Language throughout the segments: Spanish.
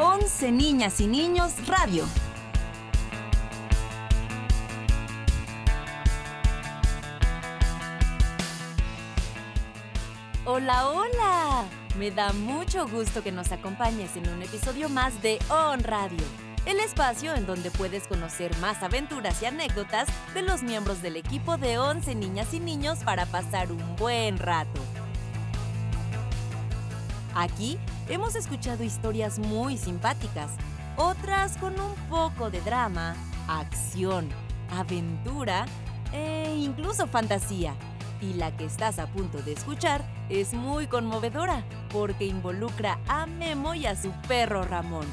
11 Niñas y Niños Radio. ¡Hola, hola! Me da mucho gusto que nos acompañes en un episodio más de ON Radio, el espacio en donde puedes conocer más aventuras y anécdotas de los miembros del equipo de 11 Niñas y Niños para pasar un buen rato. Aquí hemos escuchado historias muy simpáticas, otras con un poco de drama, acción, aventura e incluso fantasía. Y la que estás a punto de escuchar es muy conmovedora porque involucra a Memo y a su perro Ramón.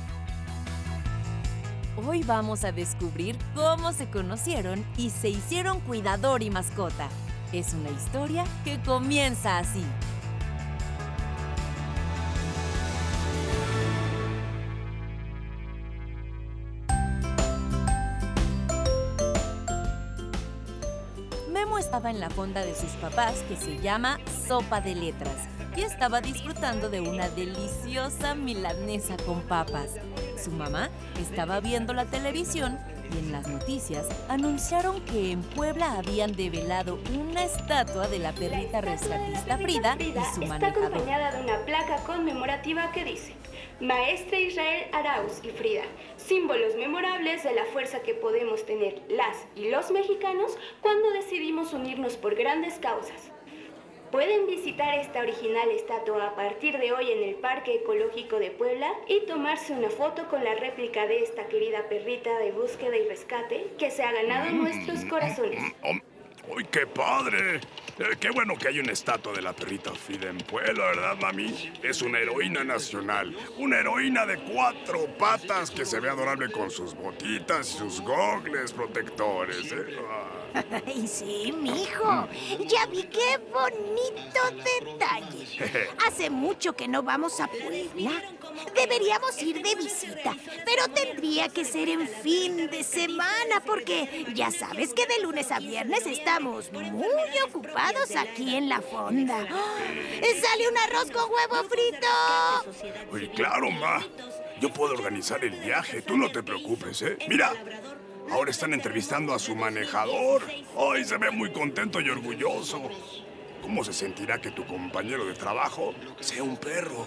Hoy vamos a descubrir cómo se conocieron y se hicieron cuidador y mascota. Es una historia que comienza así. Memo estaba en la fonda de sus papás, que se llama Sopa de Letras, y estaba disfrutando de una deliciosa milanesa con papas. Su mamá estaba viendo la televisión y en las noticias anunciaron que en Puebla habían develado una estatua de la perrita rescatista Frida y su manejador. Está acompañada de una placa conmemorativa que dice: Maestra Israel Arauz y Frida, símbolos memorables de la fuerza que podemos tener las y los mexicanos cuando decidimos unirnos por grandes causas. Pueden visitar esta original estatua a partir de hoy en el Parque Ecológico de Puebla y tomarse una foto con la réplica de esta querida perrita de búsqueda y rescate que se ha ganado nuestros corazones. ¡Uy, qué padre! Qué bueno que hay una estatua de la perrita Frida en Puebla, ¿verdad, mami? Es una heroína nacional. Una heroína de 4 patas que se ve adorable con sus botitas y sus gogles protectores, ¿eh? Ay, sí, mijo. Ya vi qué bonito detalle. Hace mucho que no vamos a Puebla. Deberíamos ir de visita, pero tendría que ser en fin de semana porque ya sabes que de lunes a viernes estamos muy ocupados aquí en la fonda. ¡Sale un arroz con huevo frito! Uy, claro, ma. Yo puedo organizar el viaje, tú no te preocupes, ¿eh? Mira, ahora están entrevistando a su manejador. ¡Ay, se ve muy contento y orgulloso! ¿Cómo se sentirá que tu compañero de trabajo sea un perro?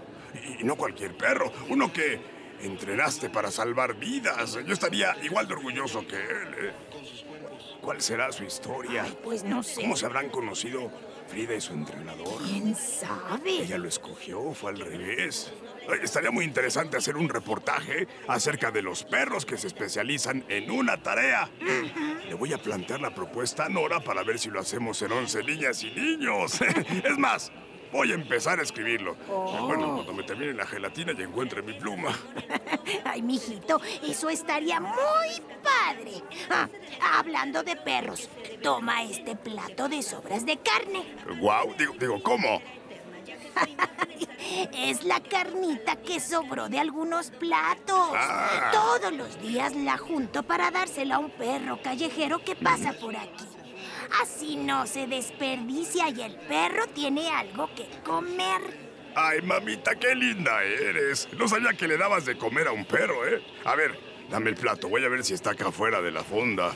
Y no cualquier perro, uno que entrenaste para salvar vidas. Yo estaría igual de orgulloso que él, ¿eh? ¿Cuál será su historia? Ay, pues no sé. ¿Cómo se habrán conocido Frida y su entrenador? ¿Quién sabe? Ella lo escogió, fue al revés. Estaría muy interesante hacer un reportaje acerca de los perros que se especializan en una tarea. Le voy a plantear la propuesta a Nora para ver si lo hacemos en 11 Niñas y Niños. Es más, voy a empezar a escribirlo. Bueno, cuando me termine la gelatina y encuentre mi pluma. Ay, mijito, eso estaría muy padre. Hablando de perros, toma este plato de sobras de carne. Guau, digo, ¿cómo? Es la carnita que sobró de algunos platos. Todos los días la junto para dársela a un perro callejero que pasa por aquí. Así no se desperdicia y el perro tiene algo que comer. Ay, mamita, qué linda eres. No sabía que le dabas de comer a un perro, ¿eh? A ver, dame el plato. Voy a ver si está acá afuera de la fonda.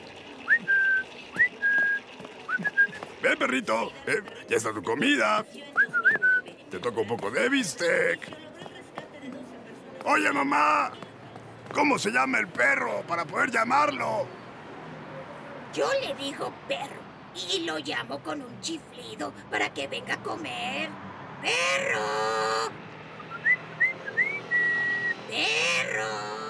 Ven, perrito. Ya está tu comida. Te toca un poco de bistec. Oye, mamá. ¿Cómo se llama el perro para poder llamarlo? Yo le digo perro y lo llamo con un chiflido para que venga a comer. ¡Perro! ¡Perro!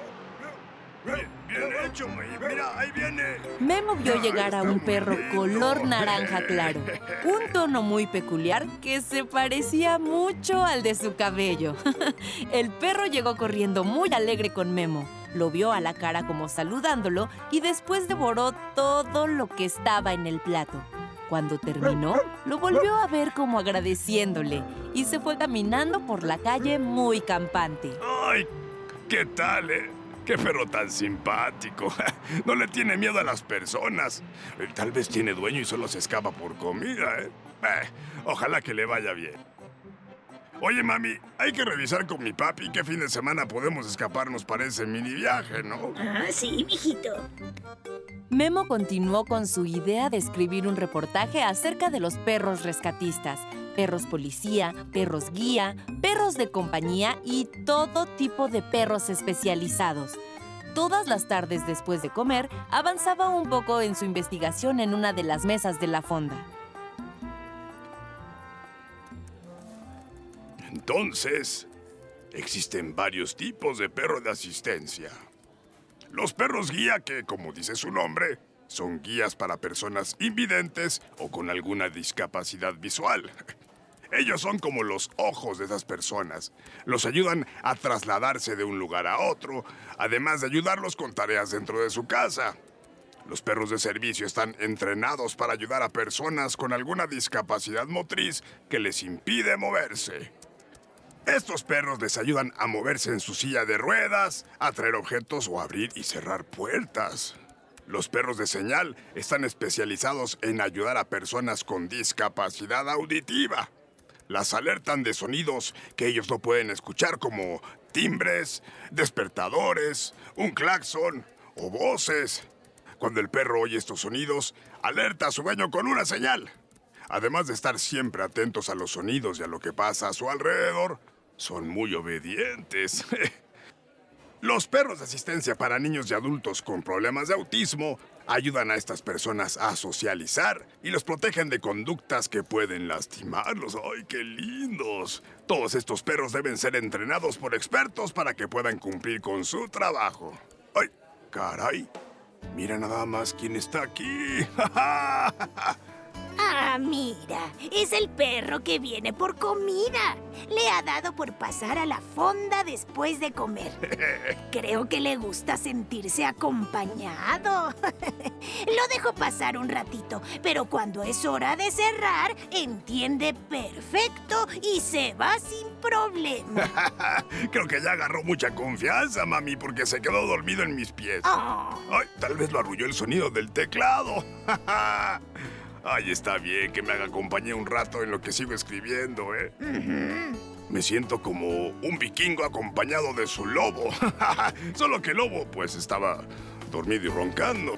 Bien hecho, mira, ahí viene. Memo vio llegar a un perro color naranja claro, un tono muy peculiar que se parecía mucho al de su cabello. El perro llegó corriendo muy alegre con Memo. Lo vio a la cara como saludándolo y después devoró todo lo que estaba en el plato. Cuando terminó, lo volvió a ver como agradeciéndole y se fue caminando por la calle muy campante. ¡Ay! ¿Qué tal, eh? ¡Qué perro tan simpático! No le tiene miedo a las personas. Tal vez tiene dueño y solo se escapa por comida, ¿eh? Ojalá que le vaya bien. Oye, mami, hay que revisar con mi papi qué fin de semana podemos escaparnos para ese mini viaje, ¿no? Ah, sí, mijito. Memo continuó con su idea de escribir un reportaje acerca de los perros rescatistas, perros policía, perros guía, perros de compañía y todo tipo de perros especializados. Todas las tardes después de comer, avanzaba un poco en su investigación en una de las mesas de la fonda. Entonces, existen varios tipos de perro de asistencia. Los perros guía que, como dice su nombre, son guías para personas invidentes o con alguna discapacidad visual. Ellos son como los ojos de esas personas. Los ayudan a trasladarse de un lugar a otro, además de ayudarlos con tareas dentro de su casa. Los perros de servicio están entrenados para ayudar a personas con alguna discapacidad motriz que les impide moverse. Estos perros les ayudan a moverse en su silla de ruedas, a traer objetos o abrir y cerrar puertas. Los perros de señal están especializados en ayudar a personas con discapacidad auditiva. Las alertan de sonidos que ellos no pueden escuchar, como timbres, despertadores, un claxon o voces. Cuando el perro oye estos sonidos, alerta a su dueño con una señal. Además de estar siempre atentos a los sonidos y a lo que pasa a su alrededor, son muy obedientes. Los perros de asistencia para niños y adultos con problemas de autismo ayudan a estas personas a socializar y los protegen de conductas que pueden lastimarlos. ¡Ay, qué lindos! Todos estos perros deben ser entrenados por expertos para que puedan cumplir con su trabajo. ¡Ay, caray! Mira nada más quién está aquí. Ah, mira, es el perro que viene por comida. Le ha dado por pasar a la fonda después de comer. Creo que le gusta sentirse acompañado. Lo dejo pasar un ratito, pero cuando es hora de cerrar, entiende perfecto y se va sin problema. Creo que ya agarró mucha confianza, mami, porque se quedó dormido en mis pies. Oh. Ay, tal vez lo arrulló el sonido del teclado. Ay, está bien que me haga compañía un rato en lo que sigo escribiendo, ¿eh? Me siento como un vikingo acompañado de su lobo. Solo que el lobo, pues, estaba dormido y roncando.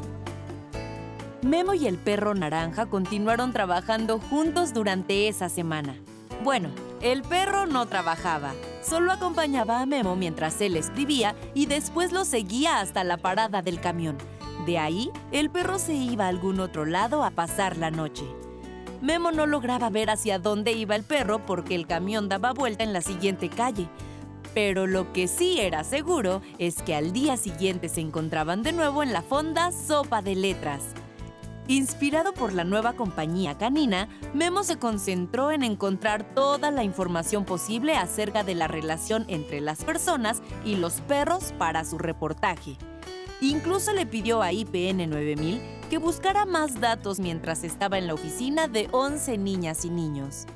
Memo y el perro naranja continuaron trabajando juntos durante esa semana. Bueno, el perro no trabajaba, solo acompañaba a Memo mientras él escribía y después lo seguía hasta la parada del camión. De ahí, el perro se iba a algún otro lado a pasar la noche. Memo no lograba ver hacia dónde iba el perro porque el camión daba vuelta en la siguiente calle. Pero lo que sí era seguro es que al día siguiente se encontraban de nuevo en la fonda Sopa de Letras. Inspirado por la nueva compañía canina, Memo se concentró en encontrar toda la información posible acerca de la relación entre las personas y los perros para su reportaje. Incluso le pidió a IPN 9000 que buscara más datos mientras estaba en la oficina de 11 niñas y niños.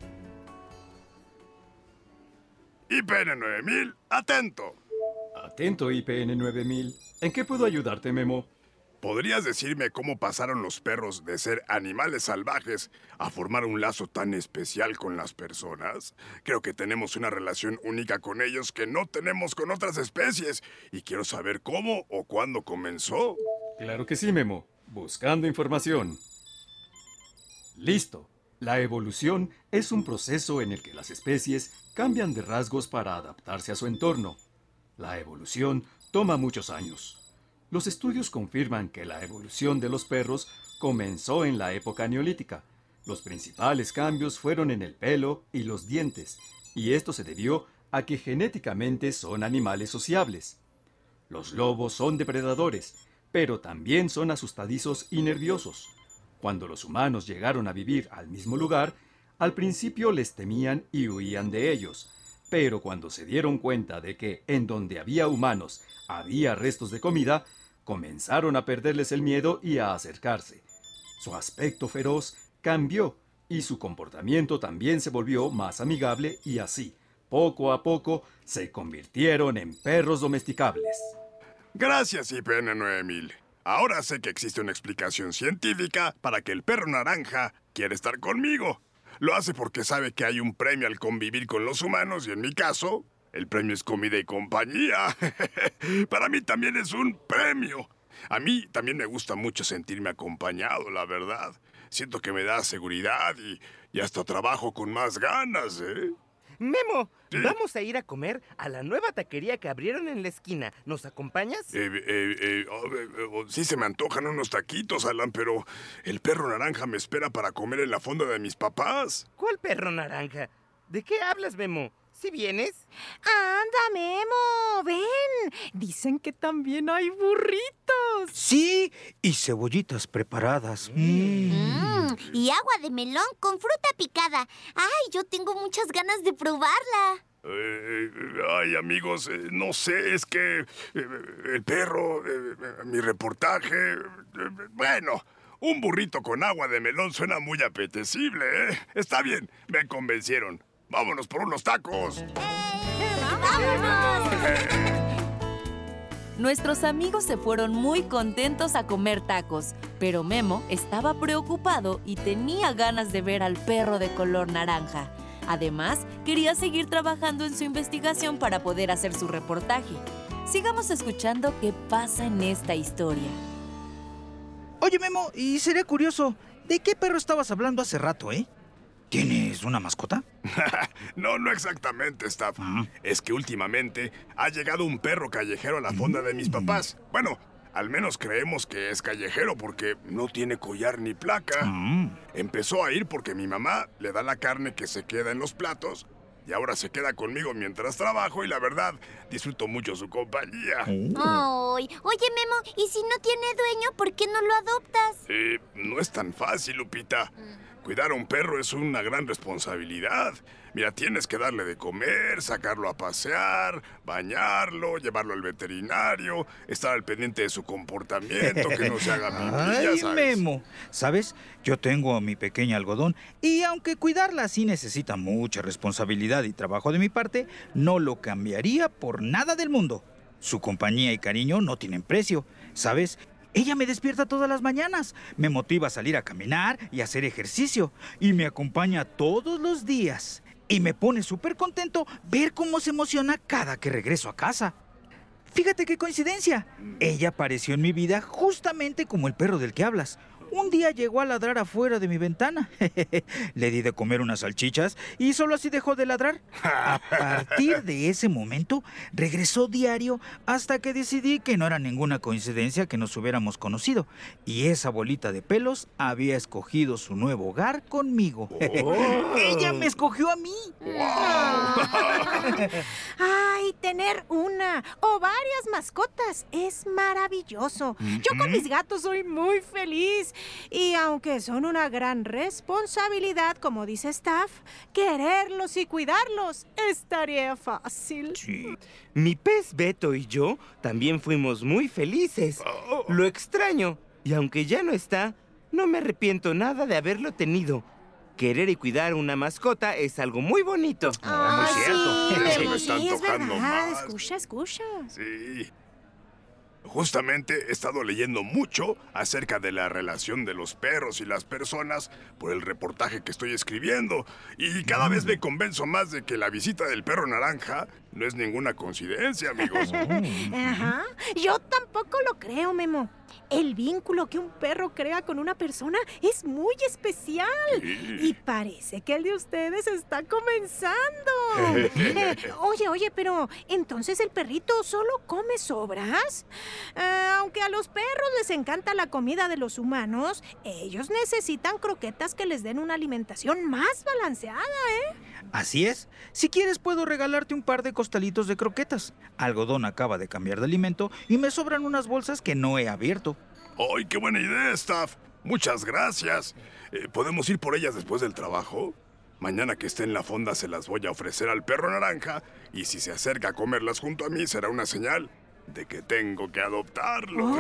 IPN 9000, atento. Atento, IPN 9000. ¿En qué puedo ayudarte, Memo? ¿Podrías decirme cómo pasaron los perros de ser animales salvajes a formar un lazo tan especial con las personas? Creo que tenemos una relación única con ellos que no tenemos con otras especies y quiero saber cómo o cuándo comenzó. Claro que sí, Memo. Buscando información. Listo. La evolución es un proceso en el que las especies cambian de rasgos para adaptarse a su entorno. La evolución toma muchos años. Los estudios confirman que la evolución de los perros comenzó en la época neolítica. Los principales cambios fueron en el pelo y los dientes, y esto se debió a que genéticamente son animales sociables. Los lobos son depredadores, pero también son asustadizos y nerviosos. Cuando los humanos llegaron a vivir al mismo lugar, al principio les temían y huían de ellos, pero cuando se dieron cuenta de que en donde había humanos había restos de comida, comenzaron a perderles el miedo y a acercarse. Su aspecto feroz cambió y su comportamiento también se volvió más amigable y así, poco a poco, se convirtieron en perros domesticables. Gracias, IPN 9000. Ahora sé que existe una explicación científica para que el perro naranja quiera estar conmigo. Lo hace porque sabe que hay un premio al convivir con los humanos y en mi caso, el premio es comida y compañía. Para mí también es un premio. A mí también me gusta mucho sentirme acompañado, la verdad. Siento que me da seguridad y hasta trabajo con más ganas, ¿eh? Memo, ¿Sí? vamos a ir a comer a la nueva taquería que abrieron en la esquina. ¿Nos acompañas? Sí se me antojan unos taquitos, Alan, pero el perro naranja me espera para comer en la fonda de mis papás. ¿Cuál perro naranja? ¿De qué hablas, Memo? ¿Sí vienes? ¡Anda, Memo! ¡Ven! Dicen que también hay burritos. Sí, y cebollitas preparadas. Y agua de melón con fruta picada. ¡Ay, yo tengo muchas ganas de probarla! Ay, amigos, no sé, es que el perro, mi reportaje, bueno, un burrito con agua de melón suena muy apetecible, ¿eh? Está bien, me convencieron. ¡Vámonos por unos tacos! ¡Vámonos! Nuestros amigos se fueron muy contentos a comer tacos, pero Memo estaba preocupado y tenía ganas de ver al perro de color naranja. Además, quería seguir trabajando en su investigación para poder hacer su reportaje. Sigamos escuchando qué pasa en esta historia. Oye, Memo, y sería curioso, ¿de qué perro estabas hablando hace rato, eh? ¿Tienes una mascota? No exactamente, Staff. Es que últimamente ha llegado un perro callejero a la fonda de mis papás. Bueno, al menos creemos que es callejero porque no tiene collar ni placa. Empezó a ir porque mi mamá le da la carne que se queda en los platos y ahora se queda conmigo mientras trabajo y la verdad, disfruto mucho su compañía. Ay, oye, Memo, ¿y si no tiene dueño, por qué no lo adoptas? No es tan fácil, Lupita. Cuidar a un perro es una gran responsabilidad. Mira, tienes que darle de comer, sacarlo a pasear, bañarlo, llevarlo al veterinario, estar al pendiente de su comportamiento, que no se haga pipí, ya sabes. Memo, ¿sabes? Yo tengo a mi pequeña algodón y aunque cuidarla sí necesita mucha responsabilidad y trabajo de mi parte, no lo cambiaría por nada del mundo. Su compañía y cariño no tienen precio, ¿sabes? Ella me despierta todas las mañanas, me motiva a salir a caminar y a hacer ejercicio y me acompaña todos los días. Y me pone súper contento ver cómo se emociona cada que regreso a casa. Fíjate qué coincidencia. Ella apareció en mi vida justamente como el perro del que hablas. Un día llegó a ladrar afuera de mi ventana. Le di de comer unas salchichas y solo así dejó de ladrar. A partir de ese momento, regresó diario hasta que decidí que no era ninguna coincidencia que nos hubiéramos conocido. Y esa bolita de pelos había escogido su nuevo hogar conmigo. ¡Ella me escogió a mí! Ay, tener una o varias mascotas es maravilloso. Yo con mis gatos soy muy feliz. Y aunque son una gran responsabilidad, como dice Staff, quererlos y cuidarlos es tarea fácil. Sí. Mi pez Beto y yo también fuimos muy felices. Lo extraño, y aunque ya no está, no me arrepiento nada de haberlo tenido. Querer y cuidar una mascota es algo muy bonito. Ay, Muy cierto. sí, Ya se me Memo, está sí, es antojando verdad. más. Escucha. Sí. Justamente he estado leyendo mucho acerca de la relación de los perros y las personas por el reportaje que estoy escribiendo. Y cada vez me convenzo más de que la visita del perro naranja no es ninguna coincidencia, amigos. Ajá. Yo tampoco lo creo, Memo. El vínculo que un perro crea con una persona es muy especial. Sí. Y parece que el de ustedes está comenzando. Oye, pero ¿entonces el perrito solo come sobras? Aunque a los perros les encanta la comida de los humanos, ellos necesitan croquetas que les den una alimentación más balanceada, ¿eh? Así es. Si quieres puedo regalarte un par de costalitos de croquetas. Algodón acaba de cambiar de alimento y me sobran unas bolsas que no he abierto. ¡Ay, qué buena idea, Staff! Muchas gracias. ¿Podemos ir por ellas después del trabajo? Mañana que esté en la fonda se las voy a ofrecer al perro naranja y si se acerca a comerlas junto a mí será una señal de que tengo que adoptarlo.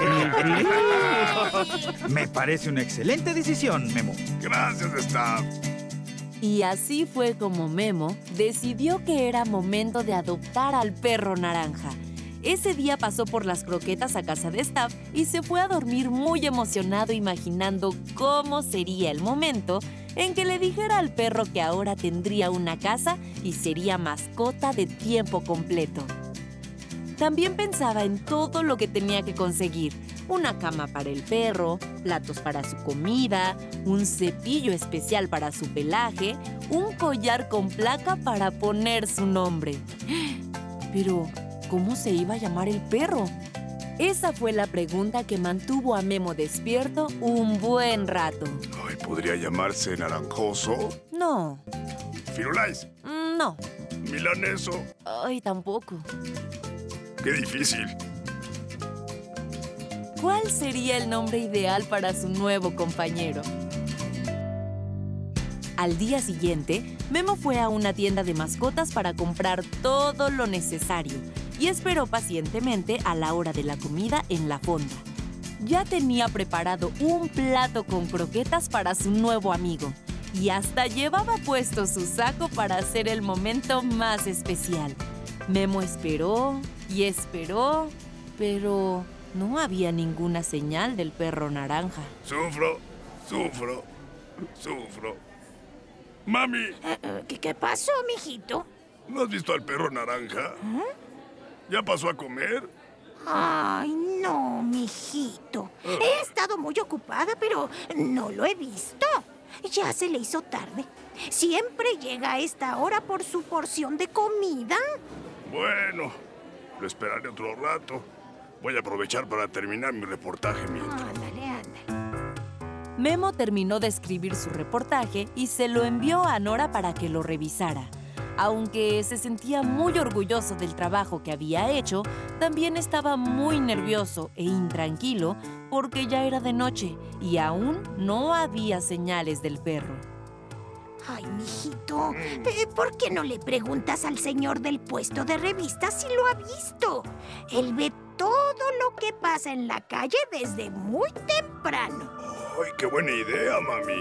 Me parece una excelente decisión, Memo. Gracias, Staff. Y así fue como Memo decidió que era momento de adoptar al perro naranja. Ese día pasó por las croquetas a casa de Staff y se fue a dormir muy emocionado imaginando cómo sería el momento en que le dijera al perro que ahora tendría una casa y sería mascota de tiempo completo. También pensaba en todo lo que tenía que conseguir: una cama para el perro, platos para su comida, un cepillo especial para su pelaje, un collar con placa para poner su nombre. Pero, ¿cómo se iba a llamar el perro? Esa fue la pregunta que mantuvo a Memo despierto un buen rato. Ay, ¿podría llamarse Naranjoso? No. ¿Firulais? No. ¿Milaneso? Ay, tampoco. ¡Qué difícil! ¿Cuál sería el nombre ideal para su nuevo compañero? Al día siguiente, Memo fue a una tienda de mascotas para comprar todo lo necesario y esperó pacientemente a la hora de la comida en la fonda. Ya tenía preparado un plato con croquetas para su nuevo amigo y hasta llevaba puesto su saco para hacer el momento más especial. Memo esperó y esperó, pero no había ninguna señal del perro naranja. Sufro. ¡Mami! ¿Qué pasó, mijito? ¿No has visto al perro naranja? ¿Ya pasó a comer? Ay, no, mijito. He estado muy ocupada, pero no lo he visto. Ya se le hizo tarde. Siempre llega a esta hora por su porción de comida. Bueno, lo esperaré otro rato. Voy a aprovechar para terminar mi reportaje mientras. Ándale. Memo terminó de escribir su reportaje y se lo envió a Nora para que lo revisara. Aunque se sentía muy orgulloso del trabajo que había hecho, también estaba muy nervioso e intranquilo porque ya era de noche y aún no había señales del perro. Ay, mijito, ¿por qué no le preguntas al señor del puesto de revistas si lo ha visto? Él ve todo lo que pasa en la calle desde muy temprano. ¡Ay, qué buena idea, mami!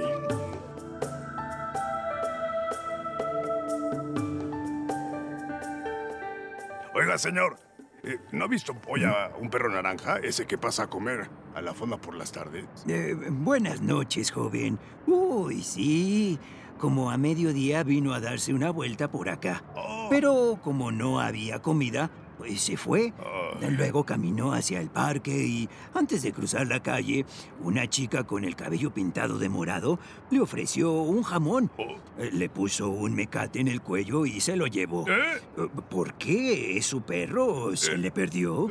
Oiga, señor, ¿no ha visto hoy a un perro naranja, ese que pasa a comer a la fonda por las tardes? Buenas noches, joven. Uy, sí. Como a mediodía vino a darse una vuelta por acá. Pero como no había comida, pues se fue. Luego caminó hacia el parque y, antes de cruzar la calle, una chica con el cabello pintado de morado le ofreció un jamón. Le puso un mecate en el cuello y se lo llevó. ¿Por qué? ¿Su perro se le perdió?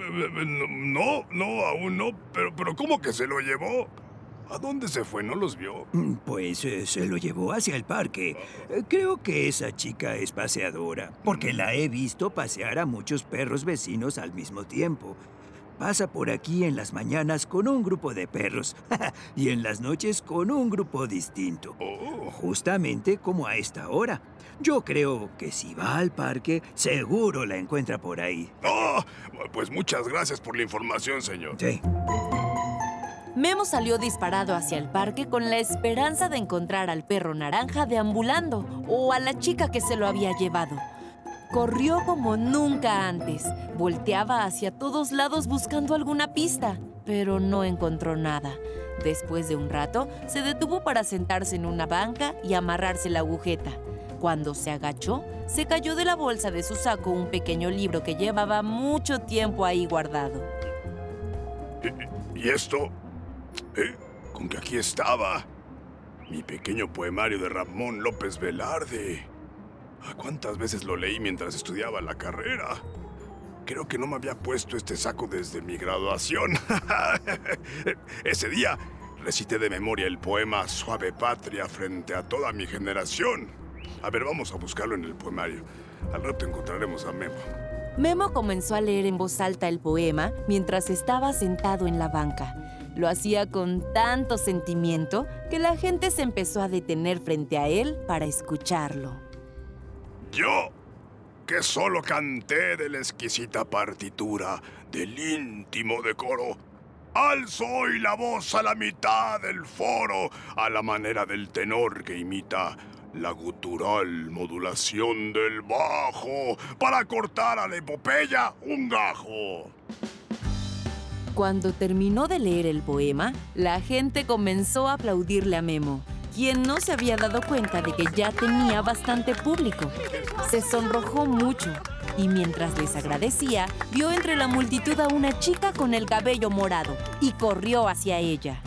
No, aún no. Pero ¿cómo que se lo llevó? ¿A dónde se fue? ¿No los vio? Pues se lo llevó hacia el parque. Creo que esa chica es paseadora, porque la he visto pasear a muchos perros vecinos al mismo tiempo. Pasa por aquí en las mañanas con un grupo de perros y en las noches con un grupo distinto. Justamente como a esta hora. Yo creo que si va al parque, seguro la encuentra por ahí. Pues muchas gracias por la información, señor. Sí. Memo salió disparado hacia el parque con la esperanza de encontrar al perro naranja deambulando o a la chica que se lo había llevado. Corrió como nunca antes. Volteaba hacia todos lados buscando alguna pista, pero no encontró nada. Después de un rato, se detuvo para sentarse en una banca y amarrarse la agujeta. Cuando se agachó, se cayó de la bolsa de su saco un pequeño libro que llevaba mucho tiempo ahí guardado. ¿Y esto? Con que aquí estaba. Mi pequeño poemario de Ramón López Velarde. ¿Cuántas veces lo leí mientras estudiaba la carrera? Creo que no me había puesto este saco desde mi graduación. Ese día recité de memoria el poema Suave Patria frente a toda mi generación. A ver, vamos a buscarlo en el poemario. Al rato encontraremos a Memo. Memo comenzó a leer en voz alta el poema mientras estaba sentado en la banca. Lo hacía con tanto sentimiento que la gente se empezó a detener frente a él para escucharlo. Yo, que solo canté de la exquisita partitura del íntimo decoro, alzo hoy la voz a la mitad del foro, a la manera del tenor que imita la gutural modulación del bajo, para cortar a la epopeya un gajo. Cuando terminó de leer el poema, la gente comenzó a aplaudirle a Memo. quien no se había dado cuenta de que ya tenía bastante público. Se sonrojó mucho y mientras les agradecía, vio entre la multitud a una chica con el cabello morado y corrió hacia ella.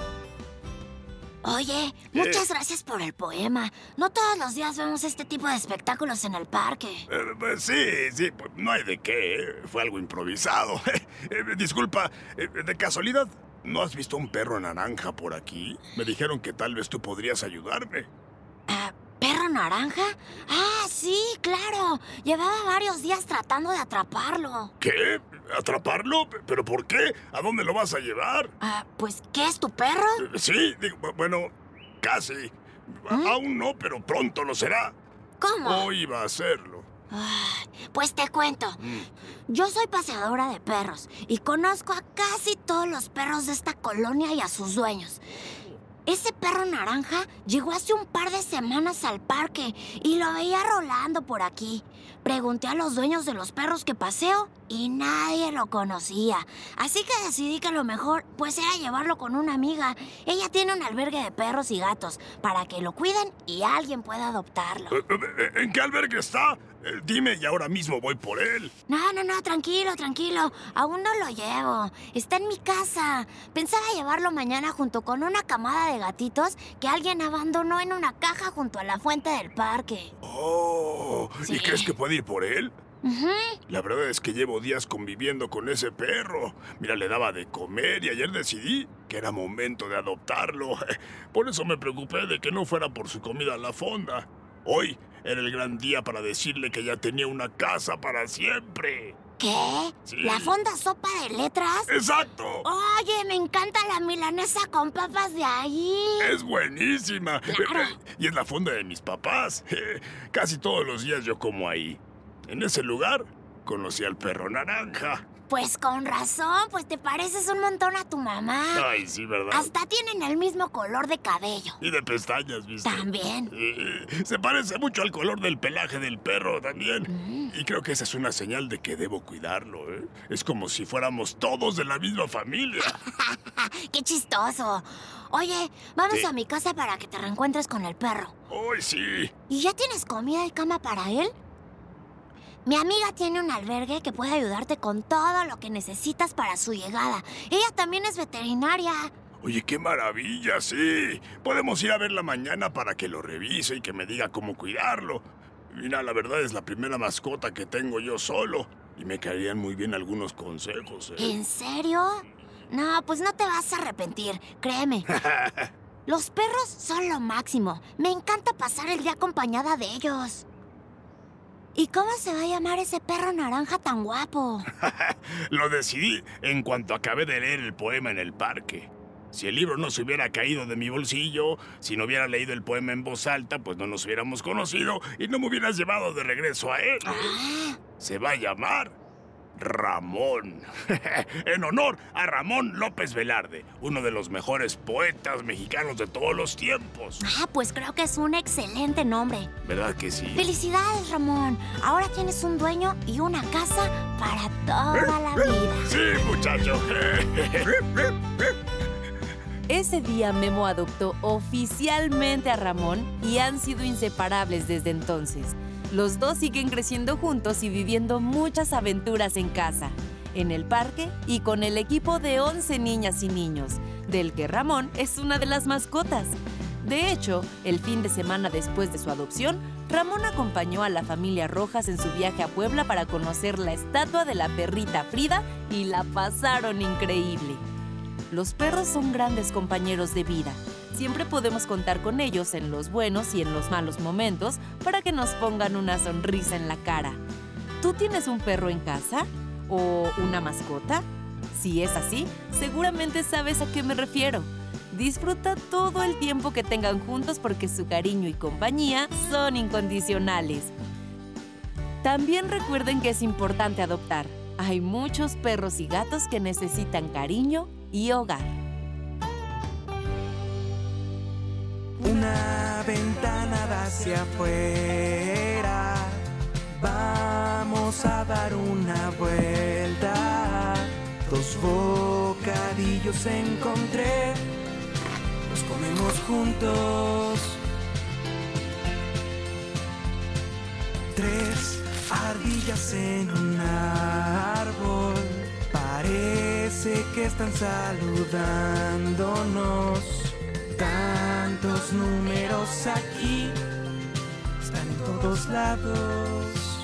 Oye, muchas gracias por el poema. No todos los días vemos este tipo de espectáculos en el parque. Pues sí, pues no hay de qué. Fue algo improvisado. Disculpa, de casualidad, ¿no has visto un perro naranja por aquí? Me dijeron que tal vez tú podrías ayudarme. ¿Perro naranja? Ah, sí, claro. Llevaba varios días tratando de atraparlo. ¿Qué? ¿Atraparlo? ¿Pero por qué? ¿A dónde lo vas a llevar? Pues, ¿qué es tu perro? Sí, bueno, casi. Aún no, pero pronto lo será. ¿Cómo? Hoy va a serlo. Pues te cuento. Yo soy paseadora de perros y conozco a casi todos los perros de esta colonia y a sus dueños. Ese perro naranja llegó hace un par de semanas al parque y lo veía rolando por aquí. Pregunté a los dueños de los perros que paseo y nadie lo conocía. Así que decidí que lo mejor pues era llevarlo con una amiga. Ella tiene un albergue de perros y gatos para que lo cuiden y alguien pueda adoptarlo. ¿En qué albergue está? Dime y ahora mismo voy por él. No, tranquilo. Aún no lo llevo. Está en mi casa. Pensaba llevarlo mañana junto con una camada de gatitos que alguien abandonó en una caja junto a la fuente del parque. Oh, Sí. ¿Y crees que puede ir por él? Ujú. La verdad es que llevo días conviviendo con ese perro. Mira, le daba de comer y ayer decidí que era momento de adoptarlo. Por eso me preocupé de que no fuera por su comida a la fonda. Hoy era el gran día para decirle que ya tenía una casa para siempre. ¿Qué? Sí. ¿La fonda sopa de letras? ¡Exacto! Oye, me encanta la milanesa con papas de ahí. Es buenísima. Claro. Y es la fonda de mis papás. Casi todos los días yo como ahí. En ese lugar conocí al perro naranja. Pues con razón, pues te pareces un montón a tu mamá. Ay, sí, ¿verdad? Hasta tienen el mismo color de cabello. Y de pestañas, ¿viste? También. Se parece mucho al color del pelaje del perro también. Y creo que esa es una señal de que debo cuidarlo, ¿eh? Es como si fuéramos todos de la misma familia. ¡Qué chistoso! Oye, vamos Sí. a mi casa para que te reencuentres con el perro. ¡Ay, sí! ¿Y ya tienes comida y cama para él? Mi amiga tiene un albergue que puede ayudarte con todo lo que necesitas para su llegada. Ella también es veterinaria. Oye, qué maravilla, sí. Podemos ir a verla mañana para que lo revise y que me diga cómo cuidarlo. Mira, la verdad es la primera mascota que tengo yo solo. Y me caerían muy bien algunos consejos, ¿eh? ¿En serio? No, pues no te vas a arrepentir, créeme. Los perros son lo máximo. Me encanta pasar el día acompañada de ellos. ¿Y cómo se va a llamar ese perro naranja tan guapo? Lo decidí en cuanto acabé de leer el poema en el parque. Si el libro no se hubiera caído de mi bolsillo, si no hubiera leído el poema en voz alta, pues no nos hubiéramos conocido y no me hubieras llevado de regreso a él. Se va a llamar Ramón. En honor a Ramón López Velarde, uno de los mejores poetas mexicanos de todos los tiempos. Pues creo que es un excelente nombre. ¿Verdad que sí? ¡Felicidades, Ramón! Ahora tienes un dueño y una casa para toda la vida. Sí, muchacho. Ese día Memo adoptó oficialmente a Ramón y han sido inseparables desde entonces. Los dos siguen creciendo juntos y viviendo muchas aventuras en casa, en el parque y con el equipo de 11 niñas y niños, del que Ramón es una de las mascotas. De hecho, el fin de semana después de su adopción, Ramón acompañó a la familia Rojas en su viaje a Puebla para conocer la estatua de la perrita Frida y la pasaron increíble. Los perros son grandes compañeros de vida. Siempre podemos contar con ellos en los buenos y en los malos momentos para que nos pongan una sonrisa en la cara. ¿Tú tienes un perro en casa? ¿O una mascota? Si es así, seguramente sabes a qué me refiero. Disfruta todo el tiempo que tengan juntos porque su cariño y compañía son incondicionales. También recuerden que es importante adoptar. Hay muchos perros y gatos que necesitan cariño y hogar. Una ventana hacia afuera, vamos a dar una vuelta. 2 bocadillos encontré, los comemos juntos. ardillas en un árbol. Parece que están saludándonos. Tantos números aquí, están en todos lados.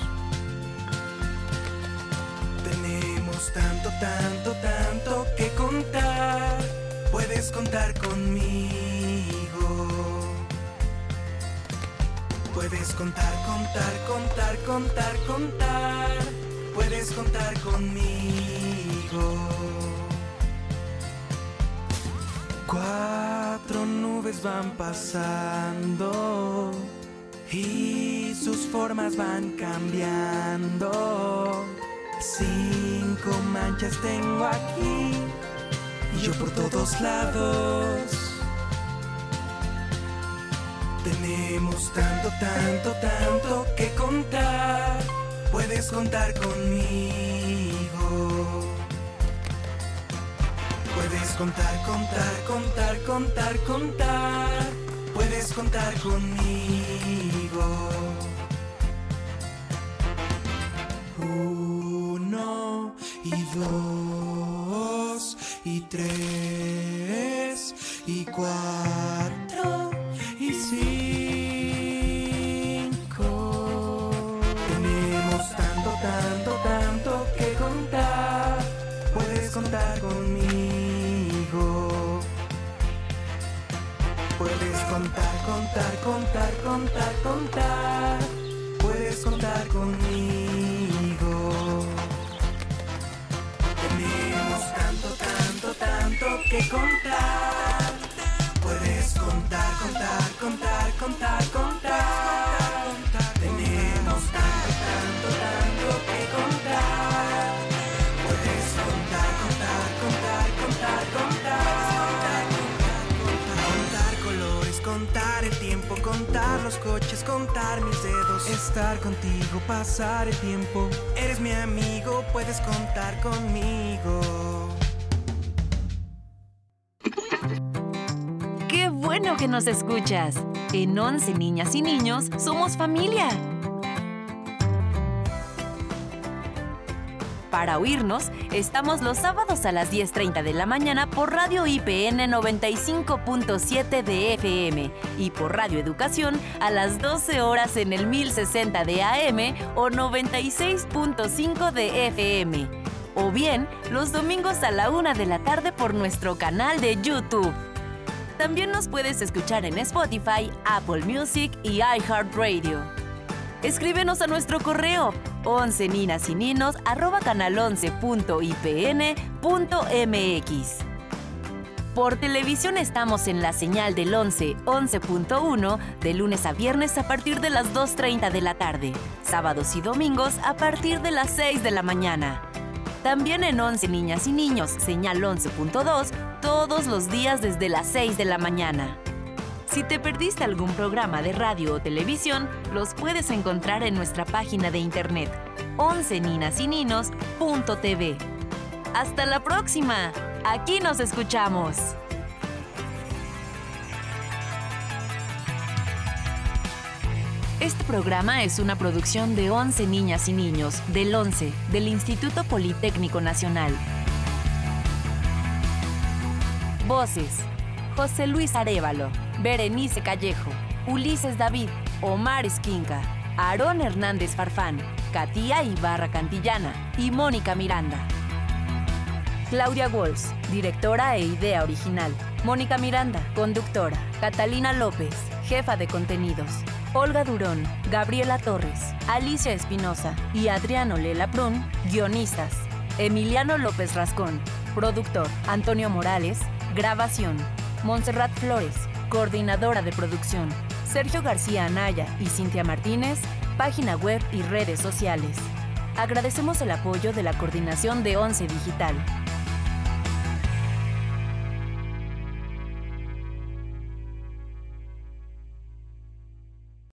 Tenemos tanto, tanto, tanto que contar. Puedes contar conmigo. Puedes contar, contar, contar, contar, contar. Puedes contar conmigo. 4 nubes van pasando y sus formas van cambiando. 5 manchas tengo aquí y yo por todos lados. Tenemos tanto, tanto, tanto que contar. Puedes contar conmigo. Puedes contar, contar, contar, contar, contar. Puedes contar conmigo. 1 y 2 y 3 y 4 y 5. Tenemos tanto, tanto, tanto que contar. Puedes contar conmigo. Puedes contar, contar, contar, contar, contar. Puedes contar conmigo. Tenemos tanto, tanto, tanto que contar. Puedes contar, contar, contar, contar, contar. Tenemos tanto, tanto, tanto que contar. Puedes contar, contar, contar, contar, contar. Contar colores, contar el tiempo, contar los coches, contar mis dedos. Estar contigo, pasar el tiempo. Eres mi amigo, puedes contar conmigo. ¡Qué bueno que nos escuchas! En 11 Niñas y Niños somos familia. Para oírnos, estamos los sábados a las 10:30 de la mañana por Radio IPN 95.7 de FM y por Radio Educación a las 12 horas en el 1060 de AM o 96.5 de FM. O bien, los domingos a la 1 de la tarde por nuestro canal de YouTube. También nos puedes escuchar en Spotify, Apple Music y iHeartRadio. Escríbenos a nuestro correo 11ninasininos@canal11.ipn.mx. Por televisión estamos en la señal del 11.1 de lunes a viernes a partir de las 2:30 de la tarde, sábados y domingos a partir de las 6 de la mañana. También en 11 Niñas y Niños, señal 11.2, todos los días desde las 6 de la mañana. Si te perdiste algún programa de radio o televisión, los puedes encontrar en nuestra página de internet, 11ninasininos.tv. ¡Hasta la próxima! ¡Aquí nos escuchamos! Este programa es una producción de 11 Niñas y Niños, del 11, del Instituto Politécnico Nacional. Voces: José Luis Arévalo, Berenice Callejo, Ulises David, Omar Esquinca, Aarón Hernández Farfán, Katia Ibarra Cantillana y Mónica Miranda. Claudia Walsh, directora e idea original. Mónica Miranda, conductora. Catalina López, jefa de contenidos. Olga Durón, Gabriela Torres, Alicia Espinosa y Adriano Lela Prun, guionistas. Emiliano López Rascón, productor. Antonio Morales, grabación. Montserrat Flores, coordinadora de producción. Sergio García Anaya y Cintia Martínez, página web y redes sociales. Agradecemos el apoyo de la Coordinación de 11 Digital.